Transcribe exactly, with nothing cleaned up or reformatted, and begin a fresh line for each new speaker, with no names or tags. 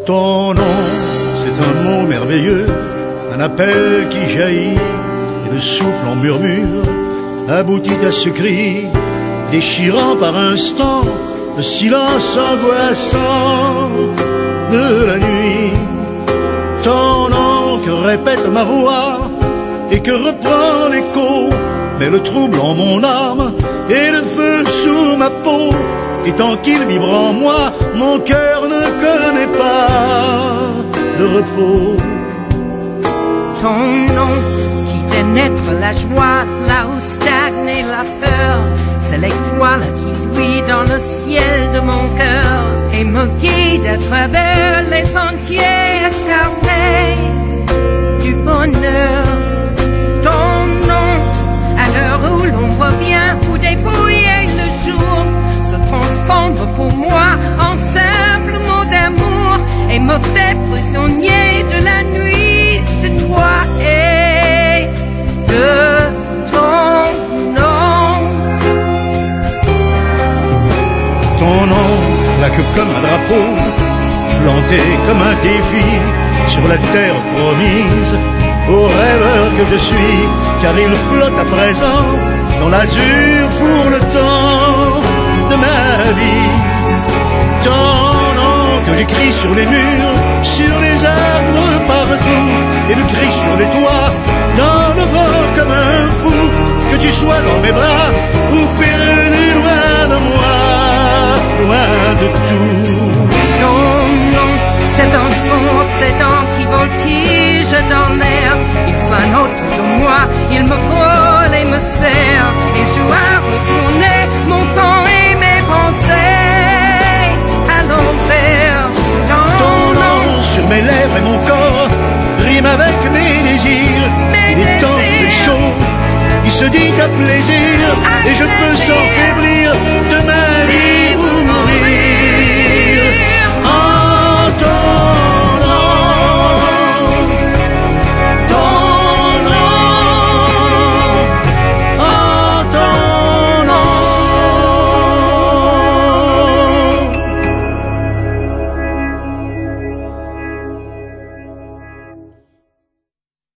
Ton nom, c'est un mot merveilleux, un appel qui jaillit, et de souffle en murmure, aboutit à ce cri, déchirant par instants le silence angoissant de la nuit. Ton nom que répète ma voix et que reprend l'écho, met le trouble en mon âme et le feu sous ma peau. Et tant qu'il vibre en moi, mon cœur ne connaît pas de repos.
Ton nom qui pénètre la joie, là où stagne la peur, c'est l'étoile qui luit dans le ciel de mon cœur et me guide à travers les sentiers escarpés du bonheur. Ton nom, à l'heure où l'ombre vient pour dépouiller le jour, se transforme pour moi en simple mot d'amour et me fait prisonnier de la nuit, de toi et de ton nom.
Ton nom, là que comme un drapeau, planté comme un défi sur la terre promise, au rêveur que je suis, car il flotte à présent dans l'azur pour le temps de ma vie. Ton nom que j'écris sur les murs, sur les arbres partout, et le cri sur les toits, dans le vent comme un fou, que tu sois dans mes bras ou perdu loin de moi, loin de tout.
Ton nom, c'est un son obsédant qui voltige dans l'air, il plane autour de moi, il me frôle et me serre, et joue à retourner mon sang et mes pensées à l'envers.
Ton nom sur mes lèvres et mon corps rime avec mes désirs.
Mes
il est temps et chaud, il se dit à plaisir,
à
et je peux
plaisir.
sans faiblir demain.